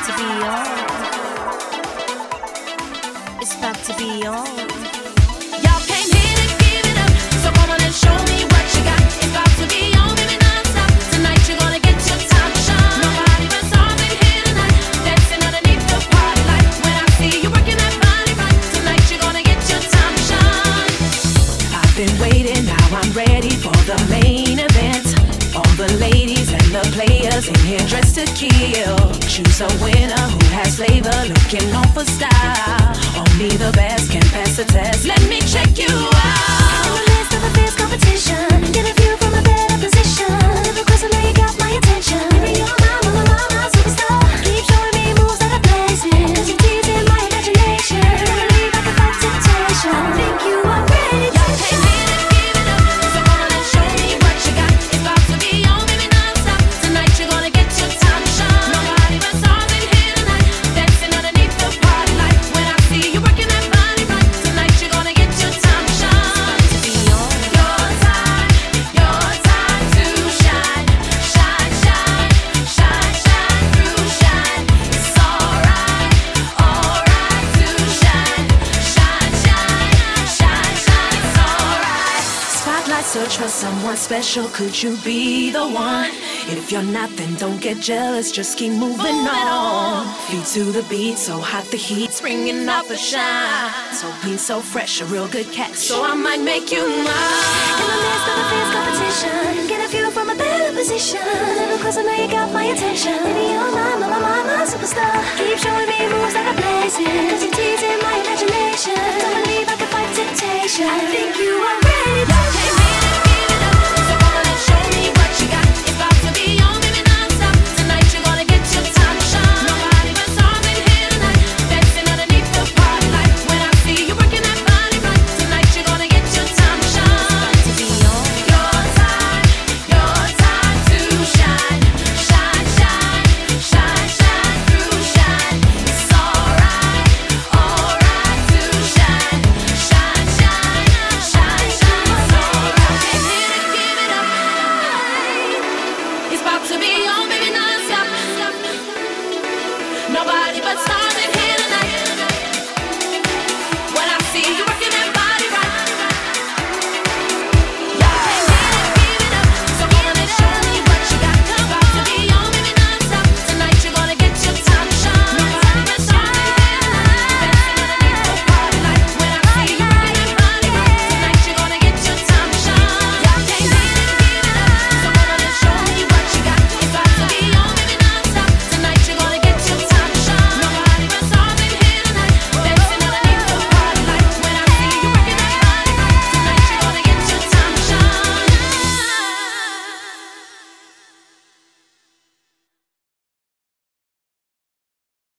to be on. It's about to be on. Y'all came here to give it up, so come on and show me what you got. It's about to be on, baby, non-stop. Tonight you're gonna get your time to shine. Nobody but stars in here tonight, dancing underneath the party light. When I see you working that body right, tonight you're gonna get your time to shine. I've been waiting, now I'm ready for the main event. All the ladies and the players in here dressed to kill. Choose a winner who has flavor, looking on for style. Only the best can pass the test. Let me check you out. In the midst of a fierce competition, get a view from a better position. Never close, I know you got my attention. Baby, you're my superstar. Keep showing me moves that are blazing, 'cause you're teasing my imagination. Never leave, I can fight temptation. I think you are ready to Came here to give it up, so come on and show me what you got. It's about to be on, baby, non-stop. Tonight you're gonna get your time to shine. Nobody but stars in here tonight, dancing underneath the party light. When I see you working that body right, tonight you're gonna get your time to shine. To be on your time to shine, shine, shine, shine, shine through shine. It's alright to shine, shine, shine, shine, shine. It's alright. Spotlight, search for someone special. Could you be the one? If you're not, then don't get jealous. Just keep moving on. Feet to the beat, so hot the heat's bringing out the shine. So clean, so fresh, a real good catch. So I might make you mine. In the midst of a fierce competition, get a view from a better position. Never close, I know you got my attention. Baby, you're my superstar. Keep showing me moves that are blazing, 'cause you're teasing my imagination. Don't believe I can fight temptation. I think you are